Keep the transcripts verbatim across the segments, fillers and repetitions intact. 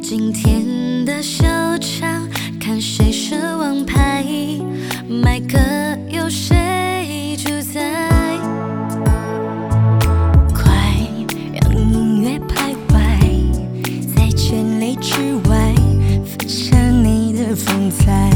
今天的秀场，看谁是王牌，麦克有谁主宰？快让音乐徘徊在千里之外，分享你的风采。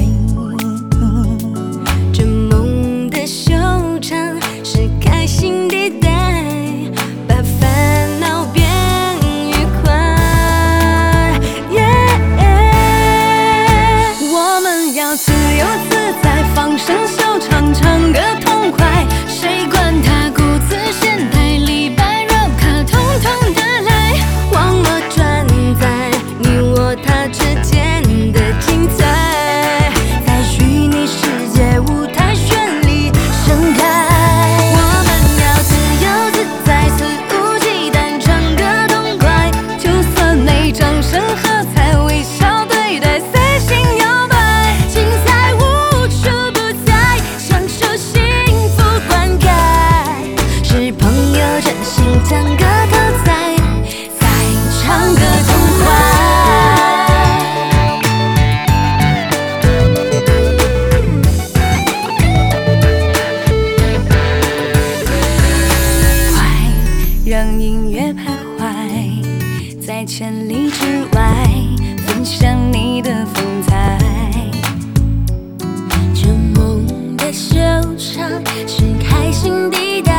这梦的秀场是开心地带，把烦恼变愉快。Yeah, 我们要自由自在，放声秀唱，唱歌痛快，谁管他故自现代，李白肉卡统统的来，忘了转载你我他之间的精彩，在虚拟世界舞台绚丽盛开。我们要自由自在，肆无忌惮，唱歌痛快，就算没掌声喝彩，微笑对待，随性摇摆，精彩无处不在，享受幸福灌溉，是朋友真心将歌口在，在唱歌痛快。让音乐徘徊在千里之外，分享你的风采。这梦的秀场是开心地带。